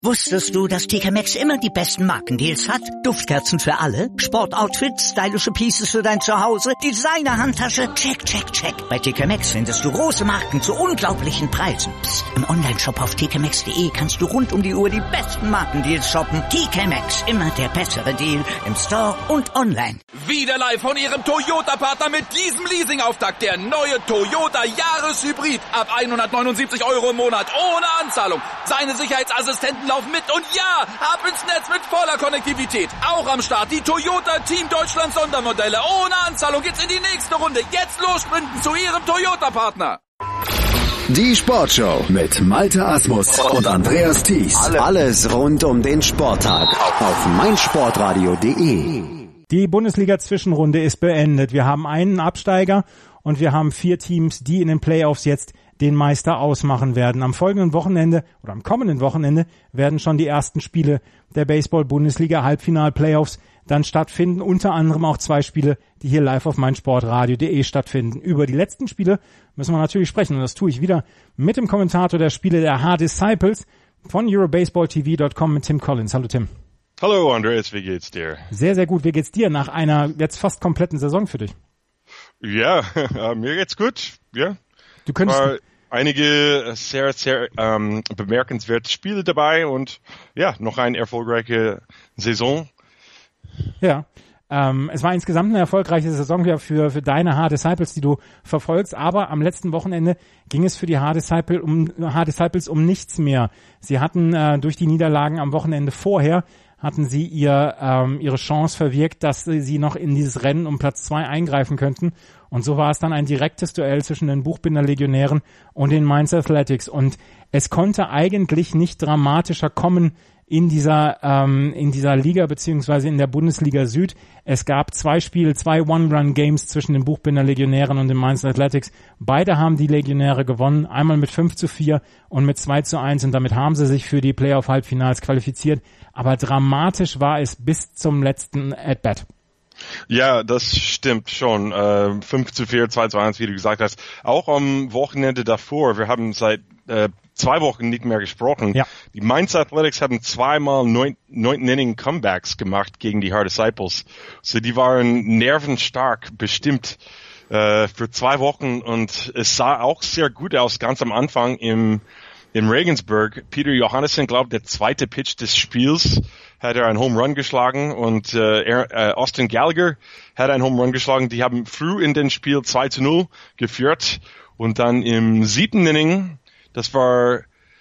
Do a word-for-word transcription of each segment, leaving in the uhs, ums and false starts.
Wusstest du, dass T K Maxx immer die besten Markendeals hat? Duftkerzen für alle, Sportoutfits, stylische Pieces für dein Zuhause, Designer-Handtasche, check, check, check. Bei T K Maxx findest du große Marken zu unglaublichen Preisen. Psst. Im Onlineshop auf t k maxx punkt d e kannst du rund um die Uhr die besten Markendeals shoppen. T K Maxx, immer der bessere Deal im Store und online. Wieder live von Ihrem Toyota-Partner mit diesem Leasing-Auftakt. Der neue Toyota Jahreshybrid. Ab hundertneunundsiebzig Euro im Monat ohne Anzahlung. Seine Sicherheitsassistenten laufen mit und ja, ab ins Netz mit voller Konnektivität. Auch am Start die Toyota Team Deutschland Sondermodelle. Ohne Anzahlung geht's in die nächste Runde. Jetzt los sprinten zu Ihrem Toyota-Partner. Die Sportshow mit Malte Asmus und Andreas Thies. Alles rund um den Sporttag auf meinsportradio punkt de. Die Bundesliga-Zwischenrunde ist beendet. Wir haben einen Absteiger und wir haben vier Teams, die in den Playoffs jetzt den Meister ausmachen werden. Am folgenden Wochenende oder am kommenden Wochenende werden schon die ersten Spiele der Baseball-Bundesliga-Halbfinal-Playoffs dann stattfinden. Unter anderem auch zwei Spiele, die hier live auf meinsportradio punkt de stattfinden. Über die letzten Spiele müssen wir natürlich sprechen und das tue ich wieder mit dem Kommentator der Spiele der H-Disciples von Eurobaseball T V Punkt com mit Tim Collins. Hallo Tim. Hallo Andreas, wie geht's dir? Sehr, sehr gut. Wie geht's dir nach einer jetzt fast kompletten Saison für dich? Ja, mir geht's gut. Ja. Du könntest War einige sehr, sehr ähm, bemerkenswerte Spiele dabei und ja, noch eine erfolgreiche Saison. Ja, ähm, es war insgesamt eine erfolgreiche Saison ja für, für deine H-Disciples, die du verfolgst, aber am letzten Wochenende ging es für die H-Disciples um, H-Disciples um nichts mehr. Sie hatten äh, durch die Niederlagen am Wochenende vorher hatten sie ihr ähm, ihre Chance verwirkt, dass sie noch in dieses Rennen um Platz zwei eingreifen könnten. Und so war es dann ein direktes Duell zwischen den Buchbinder Legionären und den Mainz Athletics. Und es konnte eigentlich nicht dramatischer kommen in dieser ähm, in dieser Liga beziehungsweise in der Bundesliga Süd. Es gab zwei Spiele, zwei One-Run-Games zwischen den Buchbinder Legionären und den Mainz Athletics. Beide haben die Legionäre gewonnen, einmal mit fünf zu vier und mit zwei zu eins und damit haben sie sich für die Playoff-Halbfinals qualifiziert. Aber dramatisch war es bis zum letzten At-Bat. Ja, das stimmt schon. Äh, fünf zu vier, zwei zu eins, wie du gesagt hast. Auch am Wochenende davor, wir haben seit äh, zwei Wochen nicht mehr gesprochen. Ja. Die Mainz Athletics haben zweimal neun, neunten Inning Comebacks gemacht gegen die H-Disciples. So die waren nervenstark bestimmt äh, für zwei Wochen und es sah auch sehr gut aus ganz am Anfang im in Regensburg. Peter Johannesson, glaubt, der zweite Pitch des Spiels hat er einen Home Run geschlagen und äh, er, äh, Austin Gallagher hat einen Home Run geschlagen. Die haben früh in den Spiel zwei zu null geführt und dann im siebten Inning, das war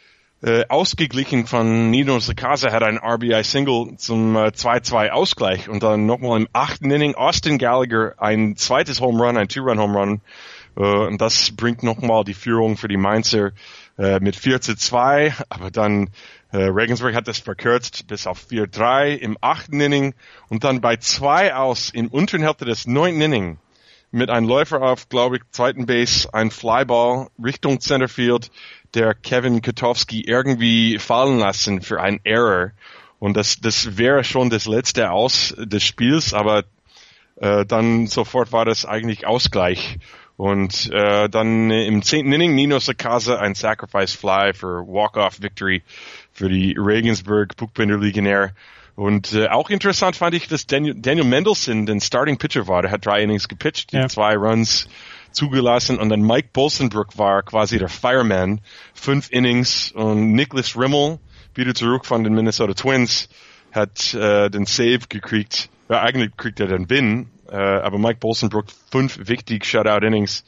äh, ausgeglichen von Nino Sakasa, hat ein R B I-Single zum äh, zwei zu zwei Ausgleich und dann nochmal im achten Inning Austin Gallagher ein zweites Home Run, ein Two-Run-Home Run äh, und das bringt nochmal die Führung für die Mainzer mit vier zu zwei, aber dann äh, Regensburg hat das verkürzt bis auf vier zu drei im achten Inning und dann bei zwei aus im unteren Hälfte des neunten Inning mit einem Läufer auf, glaube ich, zweiten Base, ein Flyball Richtung Centerfield, der Kevin Kotowski irgendwie fallen lassen für einen Error und das das wäre schon das letzte Aus des Spiels, aber äh, dann sofort war das eigentlich Ausgleich. Und äh, dann im zehnten Inning Nino Sakasa ein Sacrifice Fly für Walk-Off-Victory für die Regensburg Buchbinder Legionär. Und äh, auch interessant fand ich, dass Daniel, Daniel Mendelssohn den Starting Pitcher war. Der hat drei Innings gepitcht, ja. zwei Runs zugelassen. Und dann Mike Bolsenbrook war quasi der Fireman. Fünf Innings. Und Nicholas Rimmel, wieder zurück von den Minnesota Twins, hat äh, den Save gekriegt. Ja, eigentlich kriegt er den Win. Uh, aber Mike Bolsenbrook fünf wichtige Shutout-Innings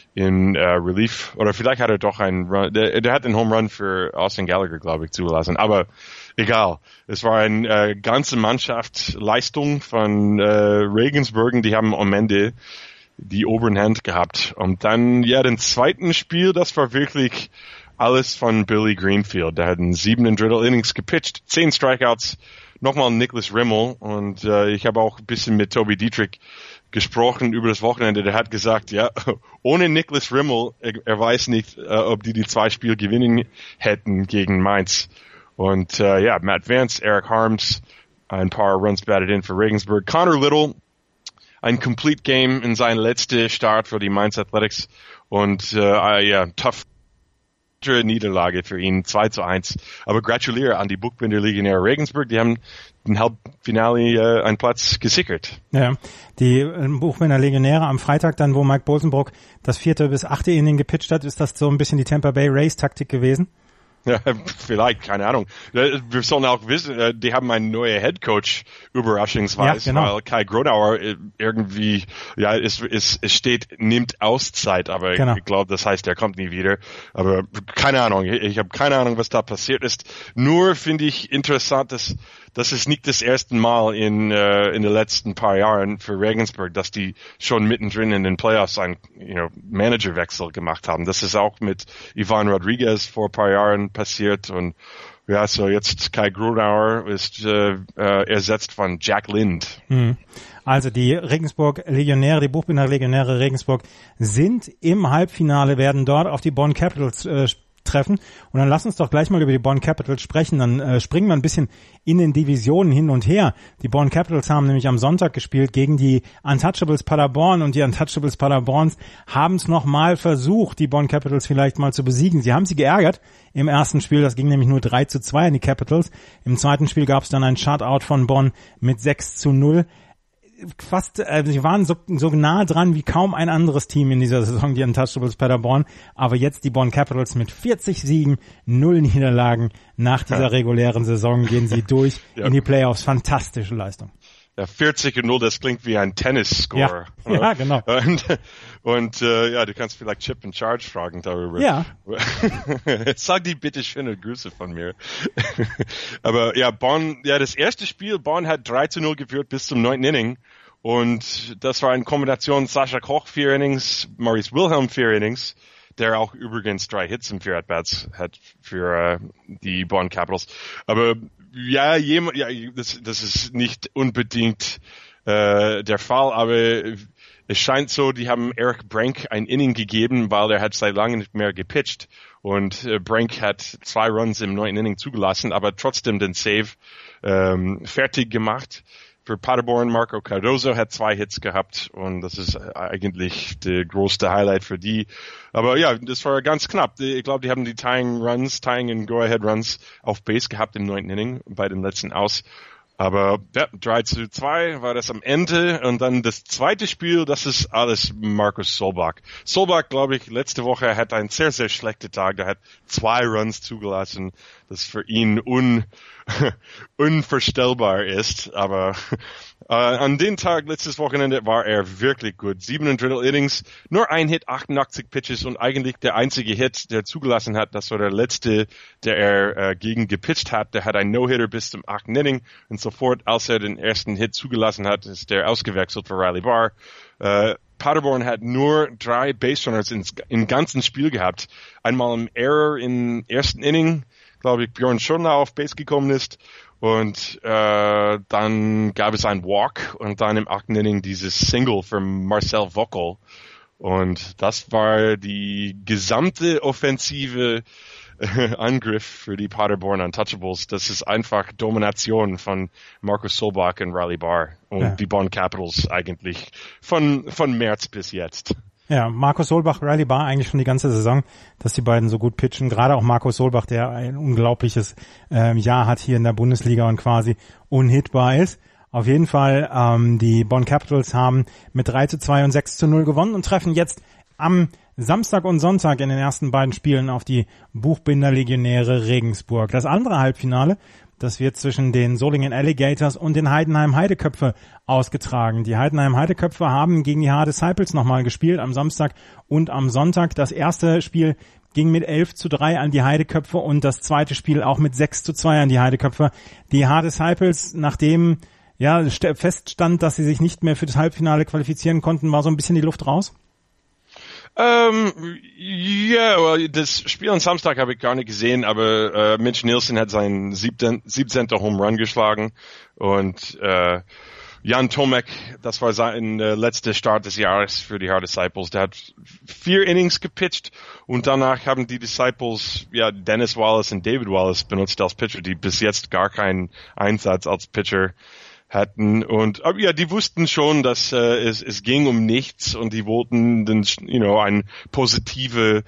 in uh, Relief. Oder vielleicht hat er doch einen Run. Der, der hat einen Home Run für Austin Gallagher, glaube ich, zugelassen. Aber egal. Es war eine uh, ganze Mannschaftsleistung von uh, Regensburg. Die haben am Ende die oberen Hand gehabt. Und dann, ja, den zweiten Spiel, das war wirklich alles von Billy Greenfield. Der hat in sieben Drittel Innings gepitcht, zehn Strikeouts. Nochmal Nicholas Rimmel und äh, ich habe auch ein bisschen mit Toby Dietrich gesprochen über das Wochenende. Der hat gesagt, ja, ohne Nicholas Rimmel, er, er weiß nicht, äh, ob die die zwei Spiele gewinnen hätten gegen Mainz. Und äh, ja, Matt Vance, Eric Harms, ein paar Runs batted in für Regensburg. Connor Little, ein Complete Game in sein letzter Start für die Mainz Athletics und äh, ja, tough bittere Niederlage für ihn, zwei zu eins. Aber gratuliere an die Buchbinder-Legionäre Regensburg, die haben im Halbfinale äh, einen Platz gesichert. Ja, die äh, Buchbinder-Legionäre am Freitag dann, wo Mike Bosenbrock das vierte bis achte Inning gepitcht hat, ist das so ein bisschen die Tampa Bay Rays-Taktik gewesen? Ja, vielleicht, keine Ahnung. Wir sollen auch wissen, die haben einen neuen Headcoach, überraschungsweise, ja, genau. Weil Kai Gronauer irgendwie, ja, es, es, es steht, nimmt Auszeit, aber genau. Ich glaube, das heißt, er kommt nie wieder. Aber keine Ahnung, ich, ich habe keine Ahnung, was da passiert ist. Nur finde ich interessant, dass das ist nicht das erste Mal in äh, in den letzten paar Jahren für Regensburg, dass die schon mittendrin in den Playoffs einen you know, Managerwechsel gemacht haben. Das ist auch mit Ivan Rodriguez vor ein paar Jahren passiert und ja, so jetzt Kai Gronauer ist äh, äh, ersetzt von Jack Lind. Hm. Also die Regensburg Legionäre, die Buchbinder Legionäre Regensburg sind im Halbfinale, werden dort auf die Bonn Capitals äh, treffen. Und dann lass uns doch gleich mal über die Bonn Capitals sprechen. Dann äh, springen wir ein bisschen in den Divisionen hin und her. Die Bonn Capitals haben nämlich am Sonntag gespielt gegen die Untouchables Paderborn und die Untouchables Paderborns haben es nochmal versucht, die Bonn Capitals vielleicht mal zu besiegen. Sie haben sie geärgert im ersten Spiel. Das ging nämlich nur drei zu zwei an die Capitals. Im zweiten Spiel gab es dann ein Shutout von Bonn mit sechs zu null. Fast, äh, sie waren so, so nah dran wie kaum ein anderes Team in dieser Saison, die Untouchables Paderborn, aber jetzt die Bonn Capitals mit vierzig Siegen, null Niederlagen nach dieser regulären Saison gehen sie durch ja. in die Playoffs. Fantastische Leistung. Ja, vierzig und null, das klingt wie ein Tennis-Score. Ja, ja, genau. Und, und äh, ja, du kannst vielleicht Chip in Charge fragen darüber. Ja. Sag die bitte schöne Grüße von mir. Aber ja, Bonn, ja, das erste Spiel, Bonn hat drei zu null geführt bis zum neunten Inning. Und das war eine Kombination Sascha Koch, vier Innings, Maurice Wilhelm, vier Innings, der auch übrigens drei Hits im vier At-Bats hat für äh, die Bonn Capitals. Aber ja, jemand, ja, das, das ist nicht unbedingt äh, der Fall, aber es scheint so, die haben Eric Brank ein Inning gegeben, weil er hat seit langem nicht mehr gepitcht und äh, Brank hat zwei Runs im neunten Inning zugelassen, aber trotzdem den Save ähm, fertig gemacht. Für Paderborn, Marco Cardozo hat zwei Hits gehabt und das ist eigentlich der größte Highlight für die. Aber ja, das war ganz knapp. Ich glaube, die haben die Tying Runs, Tying and Go-Ahead Runs auf Base gehabt im neunten Inning bei dem letzten Aus. Aber ja, drei zu zwei war das am Ende und dann das zweite Spiel, das ist alles Markus Solbach. Solbach, glaube ich, letzte Woche hat einen sehr, sehr schlechten Tag. Der hat zwei Runs zugelassen, das für ihn un, unvorstellbar ist. Aber äh, an dem Tag, letztes Wochenende, war er wirklich gut. Sieben und Drittel Innings, nur ein Hit, achtundachtzig Pitches und eigentlich der einzige Hit, der zugelassen hat, das war der letzte, der er äh, gegen gepitcht hat. Der hat einen No-Hitter bis zum achten Inning und sofort, als er den ersten Hit zugelassen hat, ist der ausgewechselt für Riley Barr. Äh, Paderborn hat nur drei Base-Runners ins, im ganzen Spiel gehabt. Einmal im Error im ersten Inning, glaube ich, Björn Schönlau auf Base gekommen ist. Und äh, dann gab es einen Walk und dann im achten Inning dieses Single für Marcel Vockel. Und das war die gesamte offensive äh, Angriff für die Paderborn Untouchables. Das ist einfach Domination von Markus Solbach und Riley Barr und ja. die Bonn Capitals eigentlich von von März bis jetzt. Ja, Markus Solbach, Riley Barr eigentlich schon die ganze Saison, dass die beiden so gut pitchen. Gerade auch Markus Solbach, der ein unglaubliches ähm, Jahr hat hier in der Bundesliga und quasi unhittbar ist. Auf jeden Fall, ähm, die Bonn Capitals haben mit drei zu zwei und sechs zu null gewonnen und treffen jetzt am Samstag und Sonntag in den ersten beiden Spielen auf die Buchbinder Legionäre Regensburg. Das andere Halbfinale, das wird zwischen den Solingen Alligators und den Heidenheim Heideköpfe ausgetragen. Die Heidenheim Heideköpfe haben gegen die H Disciples nochmal gespielt am Samstag und am Sonntag. Das erste Spiel ging mit elf zu drei an die Heideköpfe und das zweite Spiel auch mit sechs zu zwei an die Heideköpfe. Die H Disciples, nachdem ja feststand, dass sie sich nicht mehr für das Halbfinale qualifizieren konnten, war so ein bisschen die Luft raus? Ähm, ja, well, das Spiel am Samstag habe ich gar nicht gesehen, aber äh, Mitch Nielsen hat seinen siebzehnten Home Run geschlagen und äh, Jan Tomek, das war sein äh, letzter Start des Jahres für die H Disciples. Der hat vier Innings gepitcht und danach haben die Disciples ja Dennis Wallace und David Wallace benutzt als Pitcher, die bis jetzt gar keinen Einsatz als Pitcher hatten und aber ja, die wussten schon, dass äh, es, es ging um nichts und die wollten den, you know, eine positive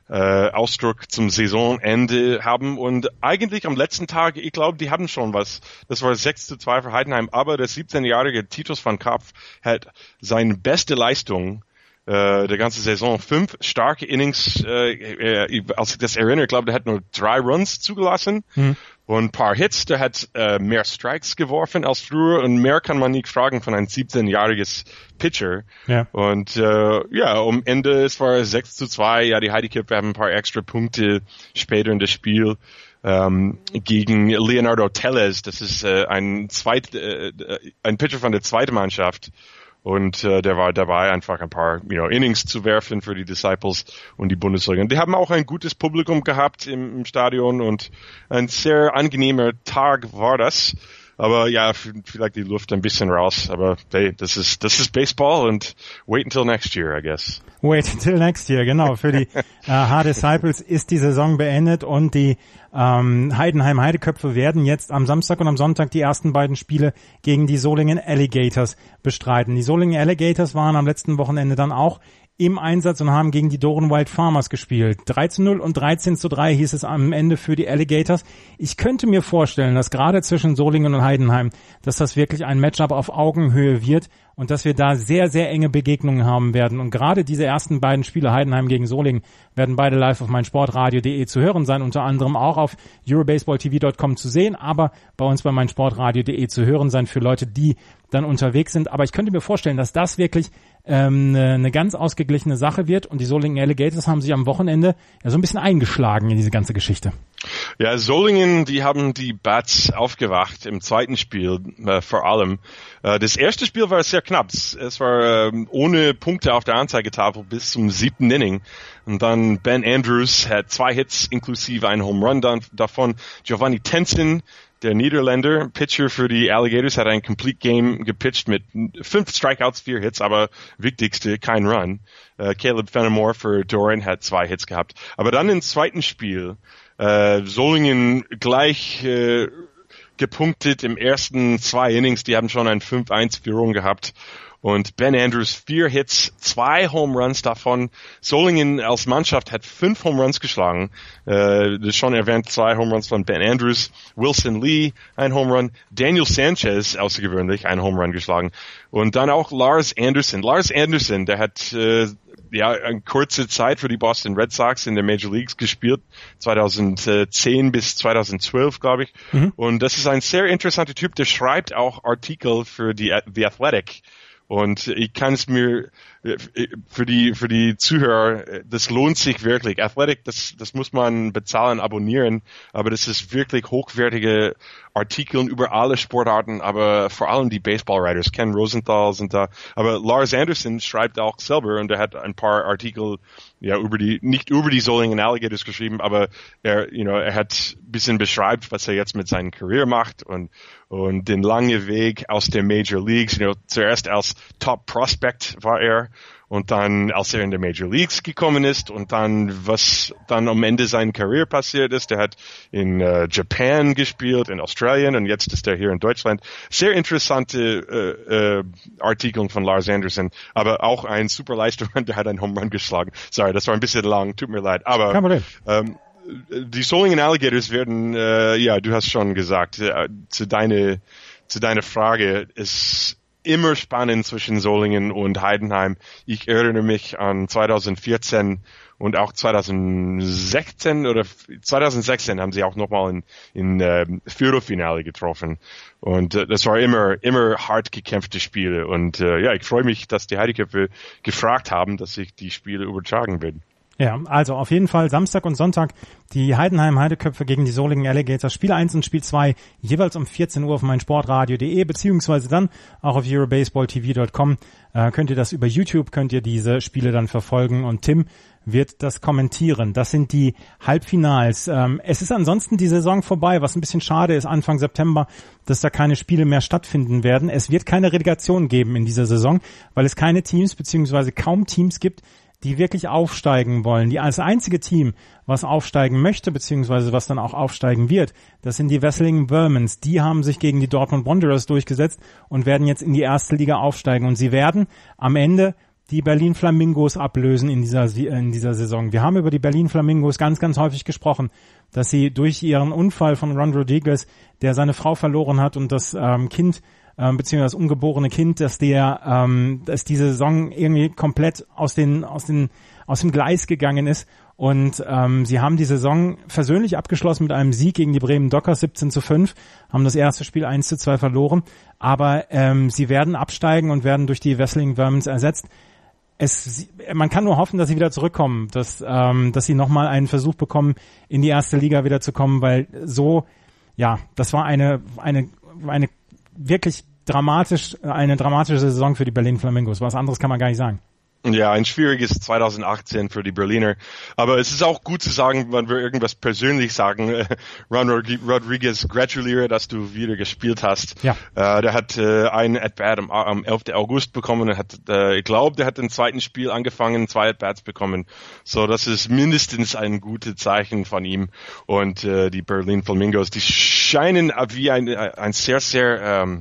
äh, Ausdruck zum Saisonende haben. Und eigentlich am letzten Tag, ich glaube, die haben schon was. Das war sechs zu zwei für Heidenheim. Aber der siebzehnjährige Titus van Kapf hat seine beste Leistung äh, der ganzen Saison. Fünf starke Innings. Äh, als ich das erinnere, ich glaube, der hat nur drei Runs zugelassen. Mhm. Und ein paar Hits, der hat äh, mehr Strikes geworfen als früher und mehr kann man nicht fragen von einem siebzehnjähriges Pitcher. Ja. Und äh, ja, am Ende, es war sechs zu zwei, ja, die Heideköpfe haben ein paar extra Punkte später in das Spiel ähm, gegen Leonardo Tellez, das ist äh, ein zweit, äh, ein Pitcher von der zweiten Mannschaft. Und äh, der war dabei, einfach ein paar you know, Innings zu werfen für die Disciples und die Bundesliga. Und die haben auch ein gutes Publikum gehabt im, im Stadion und ein sehr angenehmer Tag war das. Aber ja, vielleicht die Luft ein bisschen raus. Aber hey, das ist das ist Baseball und wait until next year, I guess. Wait until next year, genau. Für die äh, H-Disciples ist die Saison beendet und die ähm, Heidenheim Heideköpfe werden jetzt am Samstag und am Sonntag die ersten beiden Spiele gegen die Solingen Alligators bestreiten. Die Solingen Alligators waren am letzten Wochenende dann auch im Einsatz und haben gegen die Doren Wild Farmers gespielt. drei zu null und dreizehn zu drei hieß es am Ende für die Alligators. Ich könnte mir vorstellen, dass gerade zwischen Solingen und Heidenheim, dass das wirklich ein Matchup auf Augenhöhe wird und dass wir da sehr, sehr enge Begegnungen haben werden. Und gerade diese ersten beiden Spiele, Heidenheim gegen Solingen, werden beide live auf meinsportradio punkt de zu hören sein, unter anderem auch auf eurobaseball t v punkt com zu sehen, aber bei uns bei meinsportradio punkt de zu hören sein für Leute, die dann unterwegs sind. Aber ich könnte mir vorstellen, dass das wirklich ähm, eine ganz ausgeglichene Sache wird und die Solingen Alligators haben sich am Wochenende ja so ein bisschen eingeschlagen in diese ganze Geschichte. Ja, Solingen, die haben die Bats aufgewacht im zweiten Spiel äh, vor allem. Äh, das erste Spiel war sehr knapp. Es war äh, ohne Punkte auf der Anzeigetafel bis zum siebten Inning. Und dann Ben Andrews hat zwei Hits inklusive einen Home Run dann, davon. Giovanni Tenson, der Niederländer, Pitcher für die Alligators, hat ein Complete Game gepitcht mit fünf Strikeouts, vier Hits, aber wichtigste, kein Run. Uh, Caleb Fenimore für Doran hat zwei Hits gehabt. Aber dann im zweiten Spiel, uh, Solingen gleich uh, gepunktet im ersten zwei Innings, die haben schon ein fünf eins Führung gehabt. Und Ben Andrews vier Hits, zwei Home Runs davon. Solingen als Mannschaft hat fünf Home Runs geschlagen. Äh, das schon erwähnt, zwei Home Runs von Ben Andrews. Wilson Lee, ein Home Run. Daniel Sanchez, außergewöhnlich, ein Home Run geschlagen. Und dann auch Lars Anderson. Lars Anderson, der hat äh, ja eine kurze Zeit für die Boston Red Sox in der Major Leagues gespielt, zweitausendzehn bis zweitausendzwölf, glaube ich. Mhm. Und das ist ein sehr interessanter Typ, der schreibt auch Artikel für die The Athletic. Und ich kann es mir für die für die Zuhörer, das lohnt sich wirklich. Athletic, das das muss man bezahlen, abonnieren, aber das ist wirklich hochwertige Artikel über alle Sportarten, aber vor allem die Baseball-Writers. Ken Rosenthal sind da, aber Lars Anderson schreibt auch selber und er hat ein paar Artikel ja über die nicht über die Solingen Alligators geschrieben, aber er you know er hat ein bisschen beschreibt, was er jetzt mit seiner Karriere macht und und den langen Weg aus der Major Leagues. You know, zuerst als Top Prospect war er und dann, als er in der Major Leagues gekommen ist und dann, was dann am Ende seiner Karriere passiert ist. Der hat in uh, Japan gespielt, in Australien und jetzt ist er hier in Deutschland. Sehr interessante uh, uh, Artikel von Lars Anderson, aber auch ein super Leistung, der hat einen Home Run geschlagen. Sorry, das war ein bisschen lang, tut mir leid. Aber ähm, die Solingen Alligators werden, äh, ja, du hast schon gesagt, äh, zu deine, zu deiner Frage, ist immer spannend zwischen Solingen und Heidenheim. Ich erinnere mich an zweitausendvierzehn und auch zweitausendsechzehn oder zweitausendsechzehn haben sie auch nochmal in, in äh, Viertelfinale getroffen. Und äh, das war immer, immer hart gekämpfte Spiele. Und äh, ja, ich freue mich, dass die Heideköpfe gefragt haben, dass ich die Spiele übertragen bin. Ja, also auf jeden Fall Samstag und Sonntag die Heidenheim Heideköpfe gegen die Solingen Alligators. Spiel eins und Spiel zwei jeweils um vierzehn Uhr auf meinsportradio punkt de beziehungsweise dann auch auf eurobaseball t v punkt com. Äh, könnt ihr das über YouTube, könnt ihr diese Spiele dann verfolgen und Tim wird das kommentieren. Das sind die Halbfinals. Ähm, es ist ansonsten die Saison vorbei, was ein bisschen schade ist, Anfang September, dass da keine Spiele mehr stattfinden werden. Es wird keine Relegation geben in dieser Saison, weil es keine Teams beziehungsweise kaum Teams gibt, die wirklich aufsteigen wollen. Die als einzige Team, was aufsteigen möchte, beziehungsweise was dann auch aufsteigen wird, das sind die Wesseling Vermins. Die haben sich gegen die Dortmund Wanderers durchgesetzt und werden jetzt in die erste Liga aufsteigen. Und sie werden am Ende die Berlin Flamingos ablösen in dieser, in dieser Saison. Wir haben über die Berlin Flamingos ganz, ganz häufig gesprochen, dass sie durch ihren Unfall von Ron Rodriguez, der seine Frau verloren hat und das ähm, Kind, ähm, beziehungsweise das ungeborene Kind, dass der, ähm, dass diese Saison irgendwie komplett aus den, aus den, aus dem Gleis gegangen ist. Und ähm, sie haben die Saison versöhnlich abgeschlossen mit einem Sieg gegen die Bremen Dockers siebzehn zu fünf, haben das erste Spiel eins zu zwei verloren, aber ähm, sie werden absteigen und werden durch die Wesseling Vermins ersetzt. Es, man kann nur hoffen, dass sie wieder zurückkommen, dass, ähm, dass sie nochmal einen Versuch bekommen, in die erste Liga wieder zu kommen, weil so, ja, das war eine, eine, eine wirklich dramatisch, eine dramatische Saison für die Berlin Flamingos. Was anderes kann man gar nicht sagen. Ja, ein schwieriges zwanzig achtzehn für die Berliner. Aber es ist auch gut zu sagen, wenn wir irgendwas persönlich sagen. Äh, Ron Rodriguez, gratuliere, dass du wieder gespielt hast. Ja. Äh, der hat äh, einen At-Bat am, am elften August bekommen. Er hat, äh, ich glaube, der hat im zweiten Spiel angefangen, zwei At-Bats bekommen. So, das ist mindestens ein gutes Zeichen von ihm. Und äh, die Berlin Flamingos, die scheinen wie ein, ein sehr, sehr ähm,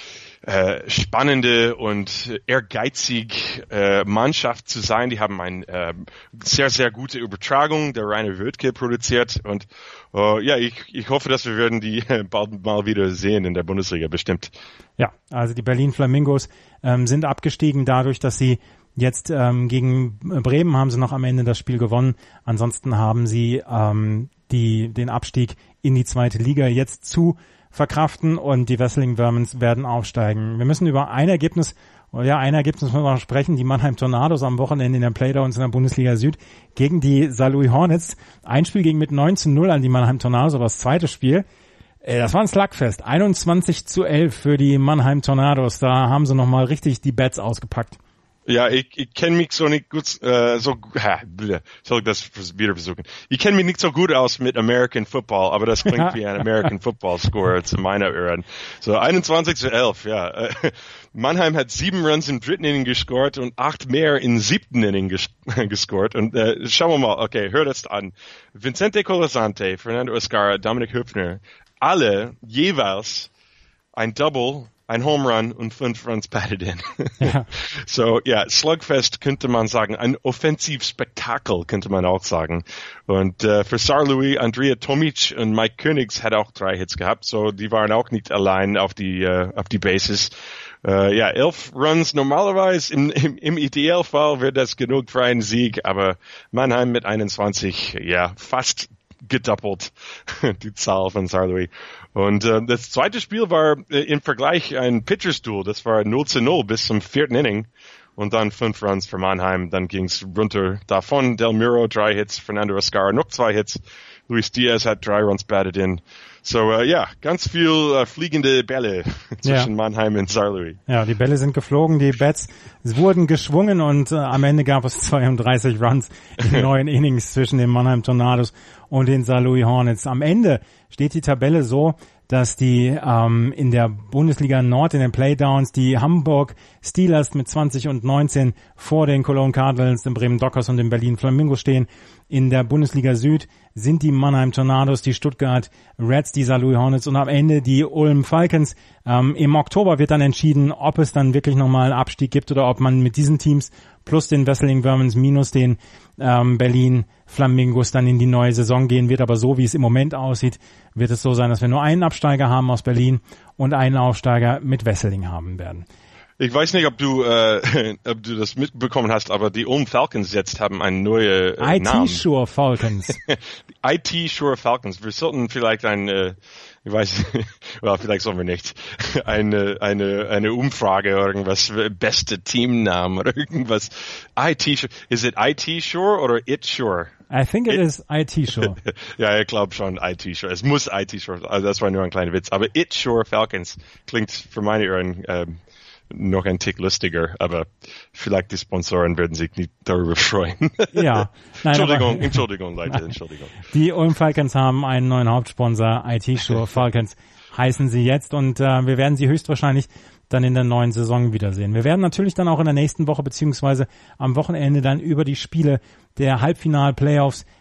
Äh, spannende und ehrgeizig äh, Mannschaft zu sein. Die haben eine äh, sehr, sehr gute Übertragung der Rainer Wödke produziert und äh, ja, ich, ich hoffe, dass wir werden die bald mal wieder sehen in der Bundesliga, bestimmt. Ja, also die Berlin Flamingos ähm, sind abgestiegen dadurch, dass sie jetzt ähm, gegen Bremen haben sie noch am Ende das Spiel gewonnen. Ansonsten haben sie ähm, die den Abstieg in die zweite Liga jetzt zu verkraften und die Wesseling Vermins werden aufsteigen. Wir müssen über ein Ergebnis, oder ja, ein Ergebnis müssen wir noch sprechen, die Mannheim Tornados am Wochenende in der Playdowns in der Bundesliga Süd gegen die Saint Louis Hornets. Ein Spiel ging mit neun zu null an die Mannheim Tornados, aber das zweite Spiel, äh, das war ein Slugfest. einundzwanzig zu elf für die Mannheim Tornados. Da haben sie nochmal richtig die Bats ausgepackt. Ja, ich, ich kenne mich so nicht gut, äh, so, ha, soll ich das wieder versuchen? Ich kenne mich nicht so gut aus mit American Football, aber das klingt wie ein American Football Score zu meiner Ohren. So, einundzwanzig zu elf, ja. Mannheim hat sieben Runs im dritten Inning gescored und acht mehr im siebten Inning ges gescored. Und äh, schauen wir mal, okay, hör das an. Vicente Colasante, Fernando Escara, Dominik Höpfner, alle jeweils ein Double, ein Home Run und fünf Runs batted in. Ja. So, ja, Slugfest könnte man sagen, ein Offensivspektakel könnte man auch sagen. Und äh, für Saint Louis, Andrea Tomic und Mike Königs hat auch drei Hits gehabt, so die waren auch nicht allein auf die äh, auf die Bases. Äh, ja, elf Runs normalerweise, im, im, im Idealfall wäre das genug für einen Sieg, aber Mannheim mit einundzwanzig, ja, fast gedoppelt die Zahl von Saint Louis. Und äh, das zweite Spiel war äh, im Vergleich ein Pitchers-Duel. Das war null zu null bis zum vierten Inning. Und dann fünf Runs für Mannheim. Dann ging's runter davon. Del Muro, drei Hits. Fernando Escara, noch zwei Hits. Luis Diaz hat drei Runs batted in. So, äh, ja, ganz viel äh, fliegende Bälle zwischen ja. Mannheim und Saint Louis. Ja, die Bälle sind geflogen, die Bats wurden geschwungen und äh, am Ende gab es zweiunddreißig Runs in neun Innings zwischen den Mannheim Tornados und den Saint Louis Hornets. Am Ende steht die Tabelle so, dass die ähm, in der Bundesliga Nord in den Playdowns die Hamburg Steelers mit zwanzig und neunzehn vor den Cologne Cardinals, den Bremen Dockers und den Berlin Flamingos stehen. In der Bundesliga Süd sind die Mannheim Tornados, die Stuttgart Reds, die Saint Louis Hornets und am Ende die Ulm Falcons. Ähm, im Oktober wird dann entschieden, ob es dann wirklich nochmal einen Abstieg gibt oder ob man mit diesen Teams plus den Wesseling Vermins minus den ähm, Berlin Flamingos dann in die neue Saison gehen wird. Aber so wie es im Moment aussieht, wird es so sein, dass wir nur einen Absteiger haben aus Berlin und einen Aufsteiger mit Wesseling haben werden. Ich weiß nicht, ob du, äh, ob du das mitbekommen hast, aber die Ulm Falcons jetzt haben einen neuen äh, Namen. I T-Sure Falcons. I T-Sure Falcons. Wir sollten vielleicht ein, äh, ich weiß, well, vielleicht sollen wir nicht, eine, eine, eine Umfrage oder irgendwas, beste Teamnamen oder irgendwas. I T-Sure. Is it I T-Sure oder It Sure? I think it, it is I T-Sure. Ja, ich glaube schon I T-Sure. Es muss I T-Sure, also das war nur ein kleiner Witz. Aber It Sure Falcons klingt für meine Ohren, ähm, noch ein Tick lustiger, aber vielleicht die Sponsoren werden sich nicht darüber freuen. Ja. Nein, Entschuldigung, aber, Entschuldigung, Leute, Entschuldigung. Die Ulm Falcons haben einen neuen Hauptsponsor, I T-Sure Falcons heißen sie jetzt und äh, wir werden sie höchstwahrscheinlich dann in der neuen Saison wiedersehen. Wir werden natürlich dann auch in der nächsten Woche beziehungsweise am Wochenende dann über die Spiele der Halbfinal-Playoffs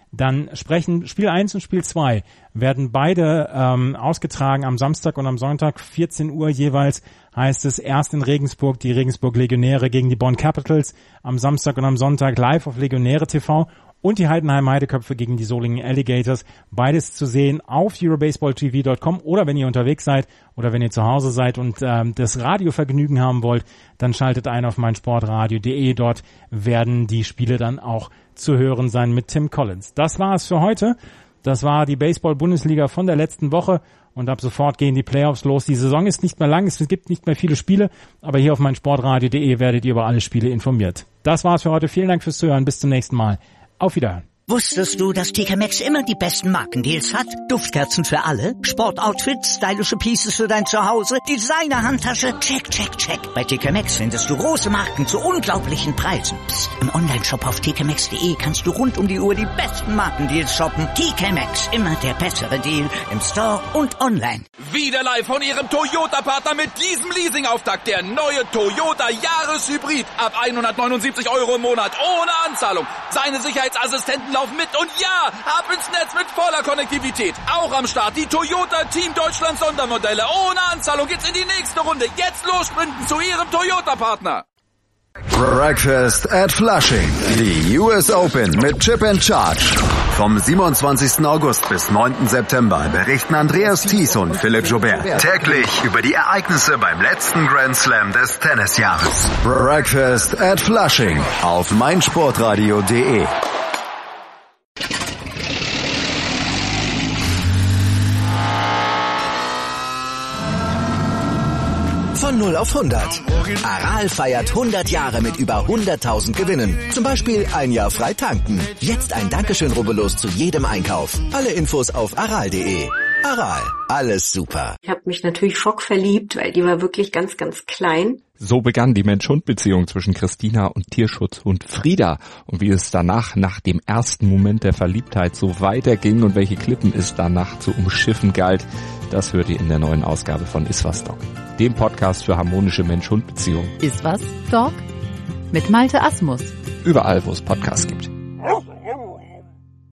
dann sprechen Spiel eins und Spiel zwei werden beide ähm, ausgetragen am Samstag und am Sonntag, vierzehn Uhr jeweils, heißt es erst in Regensburg die Regensburg Legionäre gegen die Bonn Capitals, am Samstag und am Sonntag live auf Legionäre T V und die Heidenheim Heideköpfe gegen die Solingen Alligators. Beides zu sehen auf eurobaseball t v punkt com oder wenn ihr unterwegs seid oder wenn ihr zu Hause seid und ähm, das Radiovergnügen haben wollt, dann schaltet ein auf meinsportradio punkt de. Dort werden die Spiele dann auch zu hören sein mit Tim Collins. Das war es für heute. Das war die Baseball-Bundesliga von der letzten Woche und ab sofort gehen die Playoffs los. Die Saison ist nicht mehr lang, es gibt nicht mehr viele Spiele, aber hier auf meinsportradio punkt de werdet ihr über alle Spiele informiert. Das war's für heute. Vielen Dank fürs Zuhören. Bis zum nächsten Mal. Auf Wiederhören. Wusstest du, dass T K Maxx immer die besten Markendeals hat? Duftkerzen für alle, Sportoutfits, stylische Pieces für dein Zuhause, Designer-Handtasche, check, check, check. Bei T K Maxx findest du große Marken zu unglaublichen Preisen. Psst. Im Onlineshop auf t k maxx punkt de kannst du rund um die Uhr die besten Markendeals shoppen. T K Maxx, immer der bessere Deal im Store und online. Wieder live von ihrem Toyota-Partner mit diesem Leasing-Auftakt. Der neue Toyota Jahreshybrid. Ab hundertneunundsiebzig Euro im Monat ohne Anzahlung. Seine Sicherheitsassistenten laufen mit und ja, ab ins Netz mit voller Konnektivität. Auch am Start die Toyota Team Deutschland Sondermodelle. Ohne Anzahlung geht's in die nächste Runde. Jetzt los sprinten zu ihrem Toyota-Partner. Breakfast at Flushing. Die U S Open mit Chip and Charge. Vom siebenundzwanzigsten August bis neunten September berichten Andreas Thies und Philipp Joubert täglich über die Ereignisse beim letzten Grand Slam des Tennisjahres. Breakfast at Flushing auf meinsportradio punkt de. Von null auf hundert. Aral feiert hundert Jahre mit über hunderttausend Gewinnen. Zum Beispiel ein Jahr frei tanken. Jetzt ein Dankeschön, rubbellos zu jedem Einkauf. Alle Infos auf aral punkt de. Aral, alles super. Ich habe mich natürlich schockverliebt, weil die war wirklich ganz, ganz klein. So begann die Mensch-Hund-Beziehung zwischen Christina und Tierschutzhund Frieda. Und wie es danach, nach dem ersten Moment der Verliebtheit, so weiterging und welche Klippen es danach zu umschiffen galt, das hört ihr in der neuen Ausgabe von Iswas Dog, dem Podcast für harmonische Mensch-Hund-Beziehungen. Iswas Dog mit Malte Asmus. Überall, wo es Podcasts gibt.